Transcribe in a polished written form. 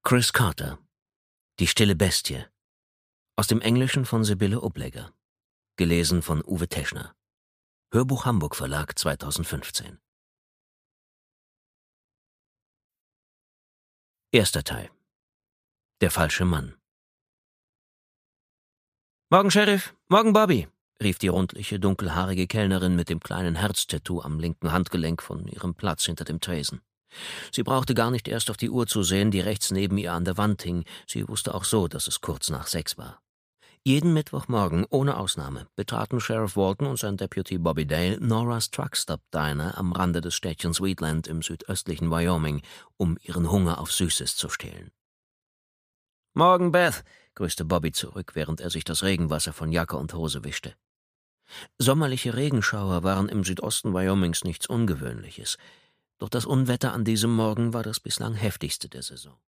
Chris Carter. Die stille Bestie. Aus dem Englischen von Sibylle Obleger. Gelesen von Uwe Teschner. Hörbuch Hamburg Verlag 2015. Erster Teil. Der falsche Mann. »Morgen, Sheriff. Morgen, Bobby«, rief die rundliche, dunkelhaarige Kellnerin mit dem kleinen Herztattoo am linken Handgelenk von ihrem Platz hinter dem Tresen. Sie brauchte gar nicht erst auf die Uhr zu sehen, die rechts neben ihr an der Wand hing. Sie wusste auch so, dass es kurz nach 6 war. Jeden Mittwochmorgen, ohne Ausnahme, betraten Sheriff Walton und sein Deputy Bobby Dale Nora's Truckstop Diner am Rande des Städtchens Wheatland im südöstlichen Wyoming, um ihren Hunger auf Süßes zu stillen. »Morgen, Beth«, grüßte Bobby zurück, während er sich das Regenwasser von Jacke und Hose wischte. Sommerliche Regenschauer waren im Südosten Wyomings nichts Ungewöhnliches, doch das Unwetter an diesem Morgen war das bislang heftigste der Saison.